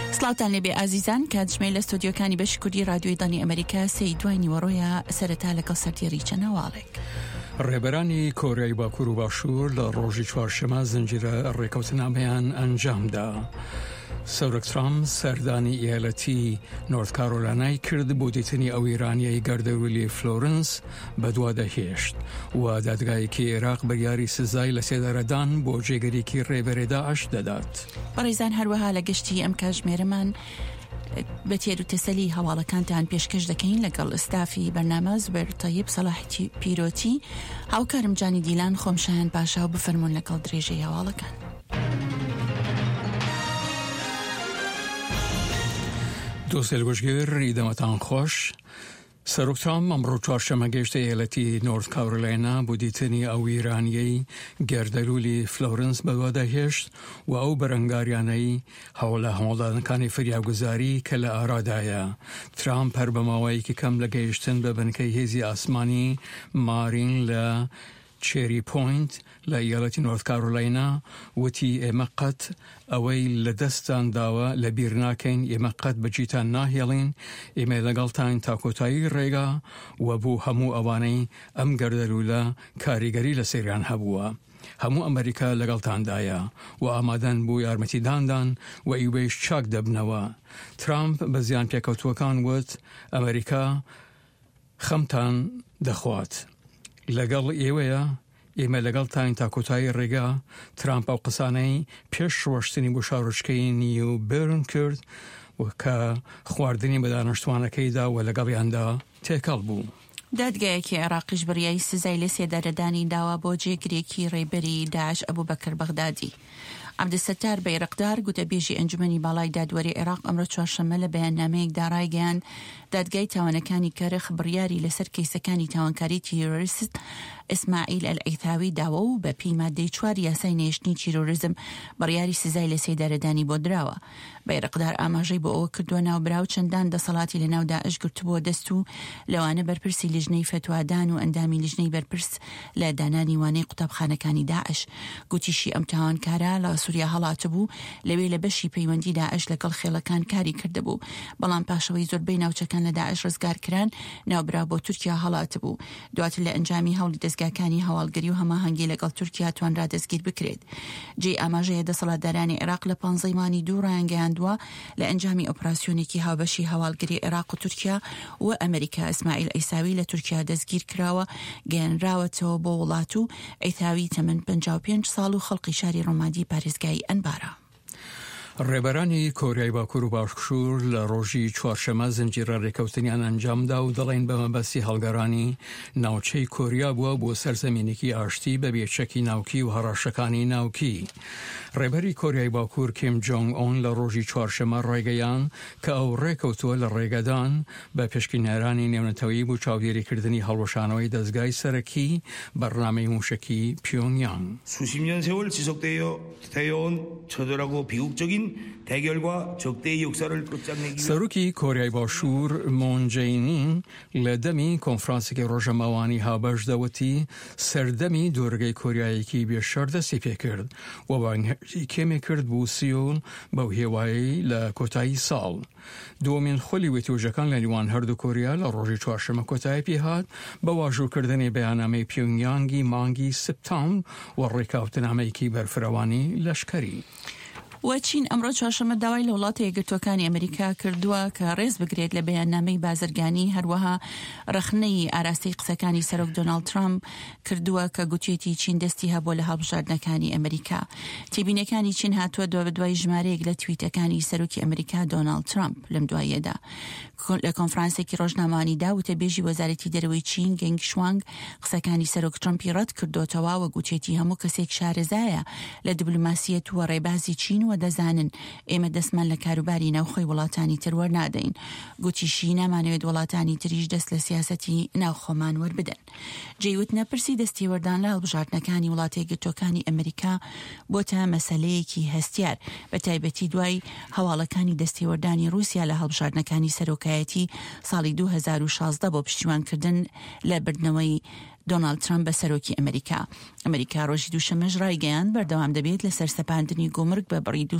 سلاوتان لێبێ ئازیزان کاتژمێ لە ستۆدیۆکانی بەشکوردی رادیۆی دانی ئەمریکا سەی دوای نیوەڕۆیە سەرەتا لەگەڵ سەردێڕی چەنەواڵێک. ڕێبەرانی کۆریای باکوور و باشوور لە ڕۆژی چوارشەمە زنجیرە ڕێکەوتنامەیان ئەنجامدا. سەورک ترامپ سەردانی ئیالەتی نۆرت کارۆلانای کرد بۆ دیتنی ئەو ئیرانیەی گەردەولی فلۆرنس بەدوادەهێشت و دادگایەکی عێراق بڕیاری سزای لە سێدارەدان بۆ جێگەرێکی ڕێبەرێ داعش دەدات. بەڕێزان هەروەها لە گەشتی ئەم کاتژمێرەمان بە تێر و تەسەلی هەواڵەکانتان پێشکەش دەکەین لەگەڵ ئستافی بەرنامە زوبەر تەیب سەلاحی پیرۆتی هاوکارم جانی دیلان خۆمشایان پاشا و بفەرمونون لەگەڵ درێژەی هەواڵەکان. دۆستێل گۆشگێر دەمەتان خۆش. سەرۆک ترامپ ئەمڕۆ چوارشەمە گەیشتە ئیالەتی نۆرت کارۆلاینا بۆ دیتنی ئەو ئیرانیەی گەردەلولی فلۆرنس بەدوادەهێشت و ئەو بەرەنگاریانەی هەوڵە هەوڵدانەکانی فریاگوزاری کە لە ئارادایە. ترامپ هەر بە ماوەیەکی کەم لە گەیشتن بە بنکەی هێزی ئاسمانی مارین لە چێری پۆینت لە ئیالەتی نۆرت کارۆلاینا وتی ئێمە قەت ئەوەی لە دەستان داوە لە بیر ناکەین، ئێمە قەت بەجیتان ناهێڵین، ئێمە لەگەڵتان تا کۆتایی ڕێگا و بۆ هەموو ئەوانەی ئەم گەردەلوولە کاریگەری لە سەیران هەبووە. هەموو ئەمریکا لەگەڵتاندایە و ئامادەن بۆ یارمەتیداندان و ئیوەیش چاک دەبنەوە. ترامپ بە زیان پێکەوتووەکان وت ئەمریکا خەمتان دەخوات. لەگەڵ ئێوەیە ئێمە لەگەڵ تاین تا کۆتایی ڕێگا. ترامپ ئەو قسانەی پێش ڕۆشتنی بۆ شارۆچکەی نیو بێرن کرد و کە خواردنی بە دانیشتوانەکەیدا و لەگەڵیاندا تێکەڵ بوو. دادگایەکی عێراقیش بڕیای سزای لە سێدارەدانی داوا بۆ جێگرێکی ڕێبەری داعش ئەبوبەکر بەغدادی. عەبدولستار بەیرەقدار گوتەبێژی ئەنجومەنی باڵای دادوەری عێراق ئەمڕۆ چوارشەمە لە بەیاننامەیەکدا ڕایگەیاند دادگای تاوانەکانی کەرخ بڕیاری لەسەر کەیسەکانی تاوانکاری تیرۆریست ئیسماعیل ئەلعیتاوی داوە و بە پێی مادەی 4 یاسای نێشتنی تیرۆریزم بڕیاری سزای لە سێدارەدانی بۆ درراوە. بەیرەقدار ئاماژەی بۆ ئەوە کردووە ناوبراو چەندان دەسەڵاتی لە ناو داعش گرتبووە دەست و لەوانە بەرپرسی لیژنەی فتوادان و ئەندامی لیژنەی بەرپرس لە دانانی وانەی قوتابخانەکانی داعش. گوتیشی ئەم تاوانکارە لە سووریا هەڵاتبوو لەوێ لە بەشی پەیوەندی داعش لەگەڵ خێڵەکان کاری کردبوو، بەڵام پاشەوەی زۆربەی ناوچەکان لە داعش ڕزگارکران ناوبرا بۆ تورکیا هەڵاتبوو. دواتر لە ئەنجامی هەوڵی دەستگاکانی هەواڵگەری و هەماهەنگی لەگەڵ تورکیا توانرا دەستگیر بکرێت. جێ ئاماژەیە دەسەڵاتدارانی عێراق لە 15 مانی دوو ڕایانگەیاندووە لە ئەنجامی ئۆپراسیۆنێکی هاوبەشی هەواڵگەری عێراق و تورکیا و ئەمریکا ئیسماعیل ئەیساوی لە تورکیا دەستگیر کراوە، گەیەنراوەتەوە بۆ وڵات و ئەیتاوی تەمەن 55 ساڵ و خەڵقی شاری ڕۆمادی پارێزگای ئەنبارە. ڕێبەرانی کۆریای باکوور و باشوور لە ڕۆژی چوارشەمە زنجیرە ڕێکەوتنیان ئەنجامدا و دەڵێن بە مەبەستی هەڵگەڕانی ناوچەی کۆریا بووە بۆ سەرزەمینێکی ئاشتی بە بێچەکی ناوکی و هەڕاشەکانی ناوکی. ڕێبەری کۆریای باکوور کیم جۆنگ ئۆن لە ڕۆژی چوارشەمە ڕێگەیان کە ئەو ڕێکەوتووە لە ڕێگەدان بە پێشکینەرانی نێونەتەوەی بۆ چاودێریکردنی هەڵوەشانەوەی دەستگای سەرەکی بەرنامەی موشکی پیۆنگیانگ. 수십 년 세월 지속되어 온 처절하고 비극적인 대결과 적대의 역사를 끝장내기 سەرۆکی کۆریای باشوور مۆن جەینین لە دەمی کۆنفرانسێکی ڕۆژەماوانی هاوبەش دەوتی سەردەمی دوورگەی کۆریایەکی بێشەر دەستی پێکرد و بانگهێشتی کێمێ کرد بۆ سیۆل بەو هێوایی لە کۆتایی ساڵ. دووەمین خۆلی وێتۆژەکان لە نیوان هەردوو کۆریا لە ڕۆژی چوارشەمە کۆتایی پێهات بە واژوورکردنی بەیاننامەی پیۆنگیانگی مانگی سپتامبر و ڕێکاوتنامەیەکی بەرفرەوانی لەشکەری. و چین ئەمڕۆ چوارشەمە داوای لە وڵاتە یەکگرتووەکانی ئەمریکا کردووە کە ڕێز بگرێت لە بەیاننامەی بازرگانی، هەروەها ڕخنەی ئاراستەی قسەکانی سەرۆک دۆناڵد ترامپ کردووە کە گوتوێتی چین دەستی هەبووە لە هەڵبژاردنەکانی ئەمریکا. تێبینەکانی چین هاتووە دوای ژمارەیەک لە تویتەکانی سەرۆکی ئەمریکا دۆناڵد ترامپ لەم دوایەدا. لە کۆنفرانسێکی ڕۆژنامەوانیدا وتەبێژی وەزارەتی دەرەوەی چین گەنگ شوانگ قسەکانی سەرۆک ترامپی ڕەت کردوتەوە و گوتێتی هەموو کەسێک شارەزایە لە دیبلۆماسیەت و ڕێبازی چین و دەزانن ئێمە دەستمان لە کاروباری ناوخۆی وڵاتانی تر وەرنادەین. گوتیشی نامانەوێت وڵاتانی تریش دەست لە سیاسەتی ناوخۆمان وەربدەن. جێوت نەپرسی دەستیوەردان لە هەڵبژاردنەکانی وڵاتە یەکگرتووەکانی ئەمریکا بۆتە مەسەلەیەکی هەستیار، بە تایبەتی دوای هەواڵەکانی دەستیوەردانی رووسیا لە هەڵبژاردنەکانی سەرۆکایەتی ساڵی 2016 بۆ پشتیوانکردن لە بردنەوەی دۆناڵد ترامپ بە سەرۆکی ئەمریکا. ئەمریکا ڕۆژی دووشەمەش ڕایگەیاند بەردەوام دەبێت لە سەرسەپاندنی گۆمرگ بە بڕی